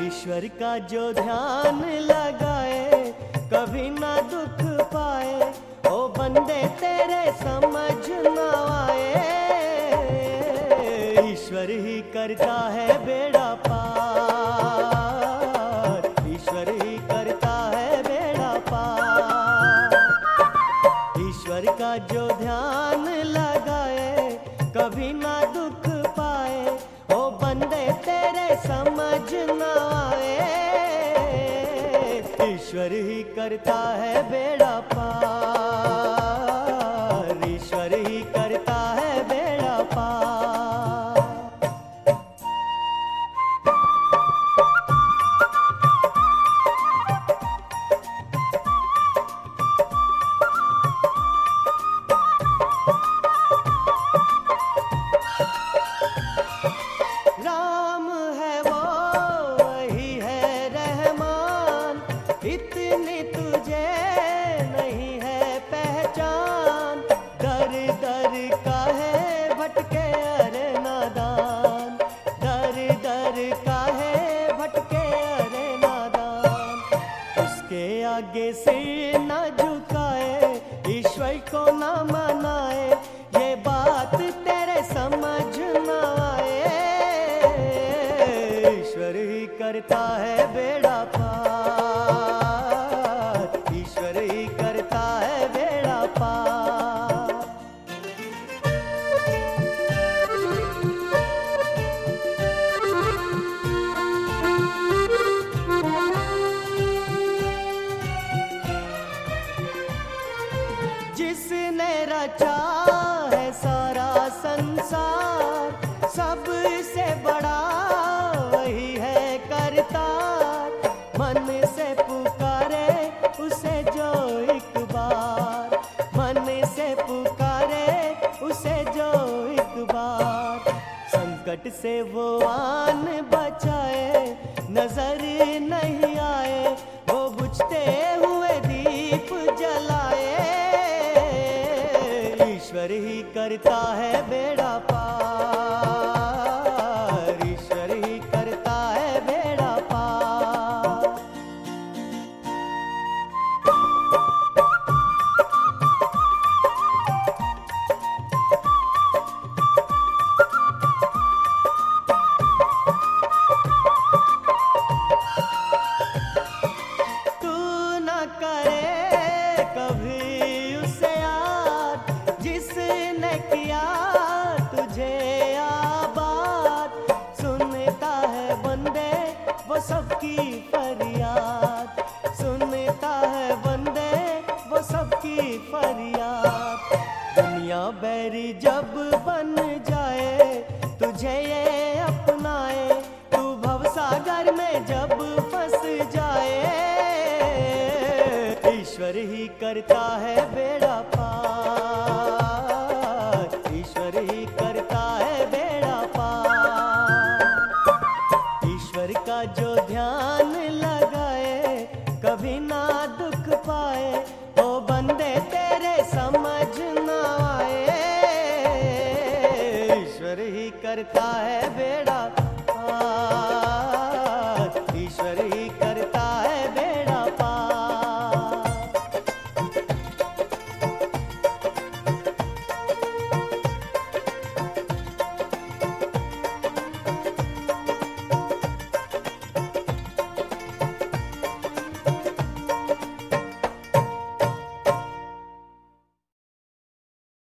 ईश्वर का जो ध्यान लगाए कभी ना दुख पाए। ओ बंदे तेरे समझ ना आए, ईश्वर ही करता है बेड़ा पार, ईश्वर ही करता है बेड़ा पार। ईश्वर का जो ध्यान लगाए कभी ना दुख पाए। ओ बंदे तेरे समझ ना आए, ईश्वर ही करता है बेड़ा पार, ईश्वर ही करता है बेड़ा पार। राम है वो वही है रहमान, इतनी तुझे नहीं है पहचान। दर दर का है भटके अरे नादान, दर दर का है भटके अरे नादान। उसके आगे सिर न झुकाए, ईश्वर को न मनाए, ये बात तेरे समझ न आए, ईश्वर ही करता है बेड़ा पार, ईश्वर ही करता है बेड़ा पार। जिसने रचा है सारा संसार, सबसे बड़ा वही है करतार। मन से पुकारे उसे जो एक बार, मन से पुकारे उसे जो एक बार। संकट से वो आन बचाए, नजर नहीं आए, वो बुझते हुए दीप जलाए, ईश्वर ही करता है बेड़ा पार, ईश्वर ही करता है बेड़ा पार। तू न करे कभी उसे याद, जिसने किया तुझे आबाद। सुनता है बंदे वो सबकी फरियाद, सुनता है बंदे वो सबकी फरियाद। दुनिया बैरी जब बन जाए तुझे ये अपनाए, तू भवसागर में जब फंस जाए, ईश्वर ही करता है बेड़ा पार, ईश्वर ही करता है बेड़ा पार। ईश्वर का जो ध्यान लगाए कभी ना